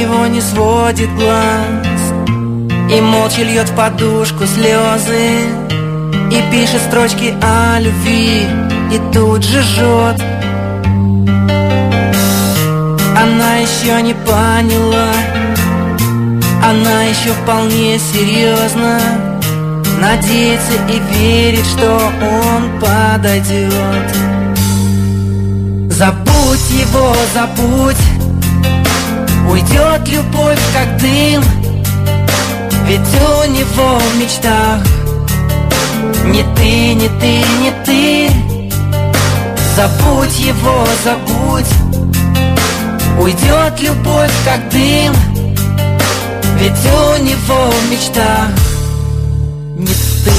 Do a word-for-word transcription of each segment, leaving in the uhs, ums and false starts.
него не сводит глаз и молча льет в подушку слезы, и пишет строчки о любви, и тут же жжет. Она еще не поняла, она еще вполне серьезно надеется и верит, что он подойдет. Забудь его, забудь, уйдет любовь как дым, ведь у него в мечтах не ты, не ты, не ты. Забудь его, забудь, уйдет любовь как дым, ведь у него в мечтах не ты.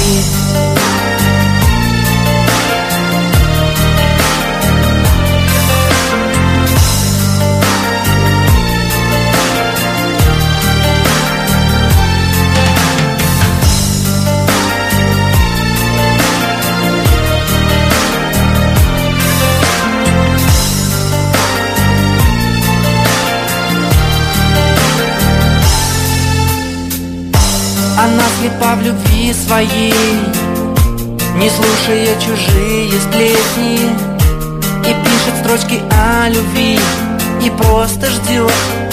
Она слепа в любви своей, не слушая чужие сплетни, и пишет строчки о любви, и просто ждет.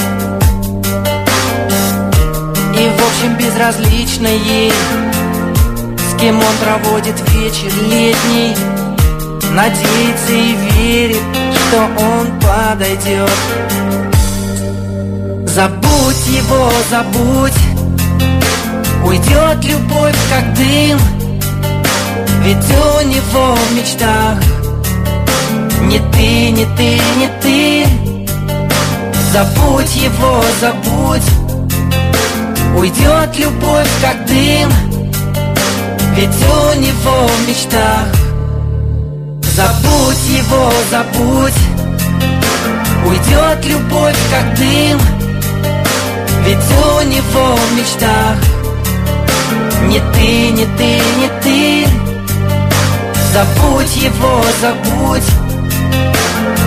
И в общем безразлично ей, с кем он проводит вечер летний, надеется и верит, что он подойдет. Забудь его, забудь, уйдет любовь как дым, ведь у него в мечтах не ты, не ты, не ты. Забудь его, забудь, уйдет любовь как дым, ведь у него в мечтах. Забудь его, забудь, уйдет любовь как дым, ведь у него в мечтах не ты, не ты, не ты. Забудь его, забудь,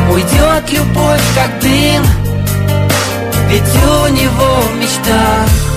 уйдет любовь как дым, ведь у него в мечтах